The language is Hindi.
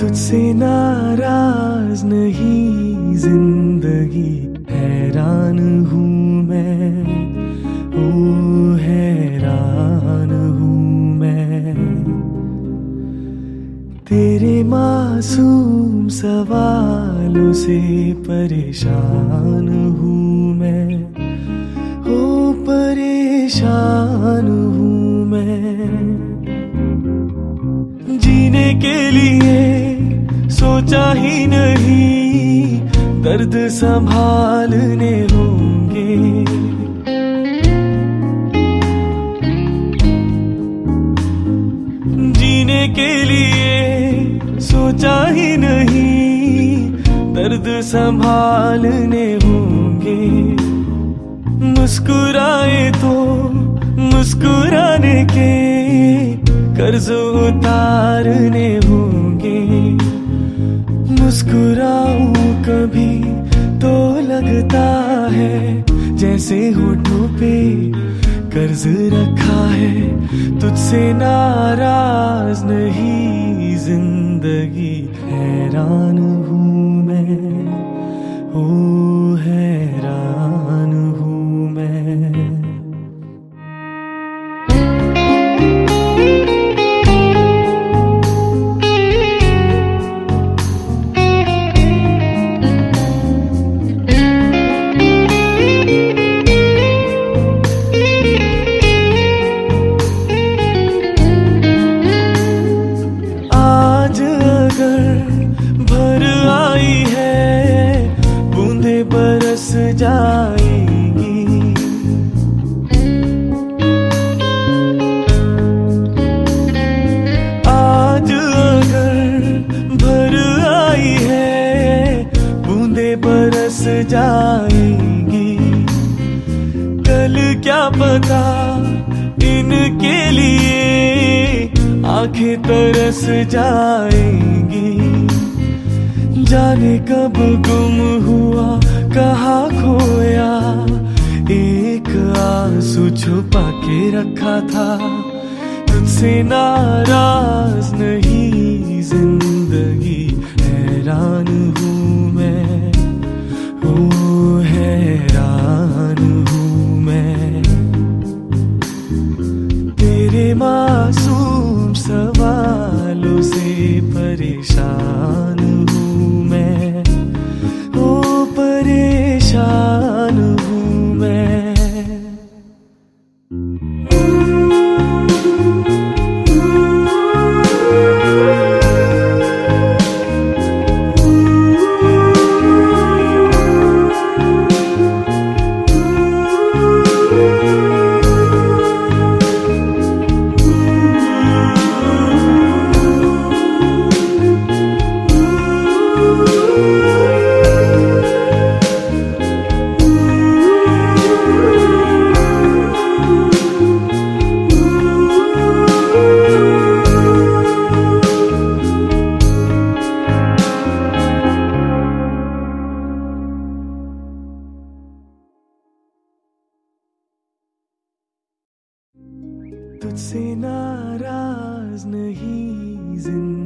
तुझसे नाराज नहीं जिंदगी, हैरान हूँ मैं, ओ हैरान हूँ मैं। तेरे मासूम सवालों से परेशान हूँ मैं, ओ परेशान हूँ मैं। जीने के लिए सोचा ही नहीं, दर्द संभालने होंगे। जीने के लिए सोचा ही नहीं, दर्द संभालने होंगे। मुस्कुराए तो मुस्कुराने के कर्ज उतारने होंगे। मुस्कुराऊं कभी तो लगता है जैसे होठों पे कर्ज रखा है। तुझसे नाराज नहीं जिंदगी, हैरान हूँ मैं, ओ हैरान हूँ मैं। भर आई है बूंदे बरस जाएंगी। आज अगर भर आई है बूंदे बरस जाएंगी। कल क्या पता इनके लिए आंखें तरस जाएंगी। जाने कब गुम हुआ कहाँ खोया, एक आंसू छुपा के रखा था। तुझसे नाराज नहीं जिंदगी, हैरान हूँ मैं, ओ हैरान हूँ मैं। तेरे मासूम सवालों से परेशान हूँ मैं, ओ परेशान हूँ मैं। तुझसे नाराज नहीं जिंदगी।